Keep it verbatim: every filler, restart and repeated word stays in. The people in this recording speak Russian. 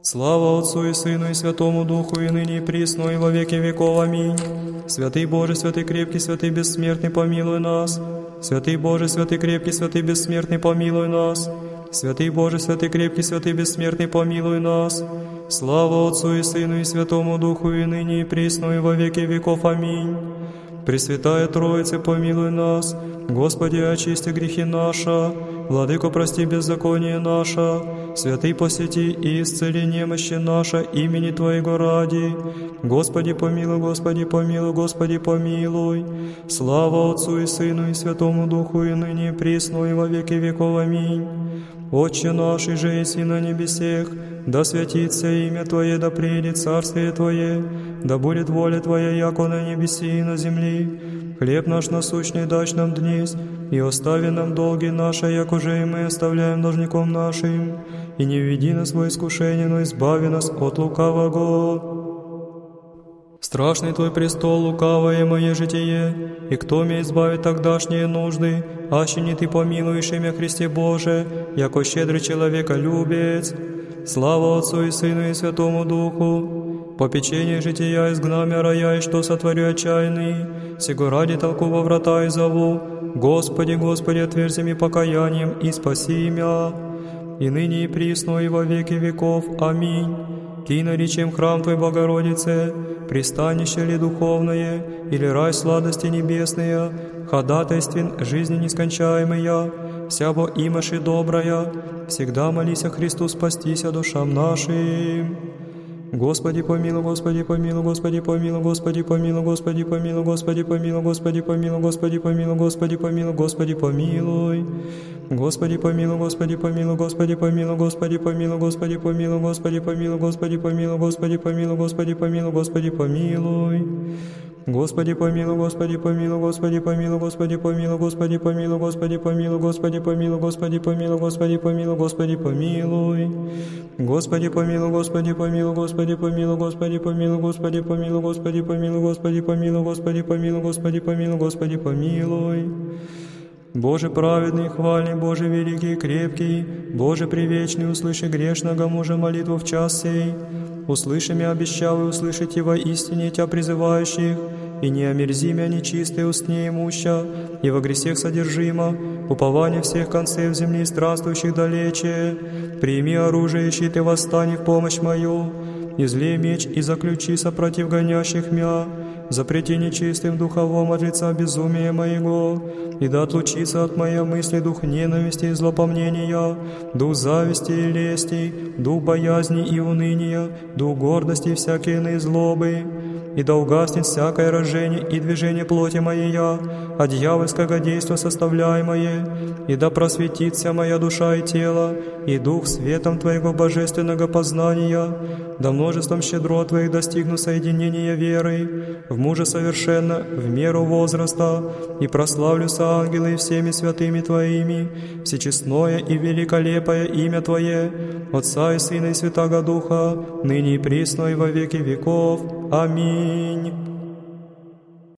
Слава Отцу и Сыну и Святому Духу, и ныне и присно, и во веки веков. Аминь. Святый Боже, святый крепкий, святый бессмертный, помилуй нас. Святый Боже, святый крепкий, святый бессмертный, помилуй нас. Святый Боже, святый крепкий, святый бессмертный, помилуй нас. Слава Отцу и Сыну и Святому Духу, и ныне и присно, и во веки веков. Аминь. Пресвятая Троица, помилуй нас. Господи, очисти грехи наши. Владыко, прости беззаконие наше. Святый, посети и исцели немощи наши имени Твоего ради. Господи, помилуй, Господи, помилуй, Господи, помилуй. Слава Отцу и Сыну и Святому Духу, и ныне и присно, и во веки веков. Аминь. Отче наш, и же еси на небесех, да святится имя Твое, да приедет царствие Твое, да будет воля Твоя, яко на небеси и на земли. Хлеб наш насущный дашь нам днесь, и остави нам долги наши, як уже и мы оставляем должником нашим. И не введи нас во искушение, но избави нас от лукавого. Страшный Твой престол, лукавое мое житие, и кто меня избавит тогдашние нужды, аще не Ты помилуешь имя Христе Боже, яко щедрый человеколюбец. Слава Отцу и Сыну и Святому Духу, попечение жития изгнамя рая, и что сотворю отчаянный, сего ради толку во врата и зову, Господи, Господи, отверзи мне покаянием и спаси мя. И ныне и присно, и во веки веков. Аминь. Ки наречем храм Твой, Богородице, пристанище ли духовное, или рай сладости небесные, ходатайствен жизни нескончаемая, вся бо имаши добрая, всегда молися Христу, спастися душам нашим. Господи помилуй, Господи помилуй, Господи помилуй, Господи помилуй, Господи помилуй, Господи помилуй, Господи помилуй, Господи помилуй, Господи помилуй, Господи помилуй. Господи помилуй, Господи помилуй, Господи помилуй, Господи помилуй, Господи помилуй, Господи помилуй, Господи помилуй, Господи помилуй, Господи помилуй, Господи помилуй. Господи помилуй, Господи помилуй, Господи помилуй, Господи помилуй, Господи помилуй, Господи помилуй, Господи помилуй, Господи помилуй, Господи помилуй, Господи помилуй. Господи помилуй, Господи помилуй, Господи помилуй, Господи помилуй, Господи помилуй, Господи помилуй, Господи помилуй, Господи помилуй, Господи помилуй, Господи помилуй. Боже праведный, хвальный, Боже великий и крепкий, Боже привечный, услыши грешного мужа молитву в час сей. Услыши меня, обещал, и услышите во истине Тя призывающих, и не омерзи меня нечистые устне имуща, и во гресех содержима, упование всех концев земли странствующих далече. Прими оружие, и щит, и восстань в помощь мою, излей меч и заключи сопротив гонящих мя. Запрети нечистым духовом от лица безумия моего, и да отлучится от моей мысли дух ненависти и злопомнения, дух зависти и лести, дух боязни и уныния, дух гордости и всякие иные злобы. И да угаснет всякое рожение и движение плоти моей, от дьявольского действа составляемое, и да просветится моя душа и тело, и дух светом Твоего божественного познания, да множеством щедро Твоих достигну соединения веры, в мужа совершенно, в меру возраста, и прославлюся ангелы и всеми святыми Твоими, всечестное и великолепое имя Твое, Отца и Сына и Святаго Духа, ныне и присно и во веки веков. Аминь.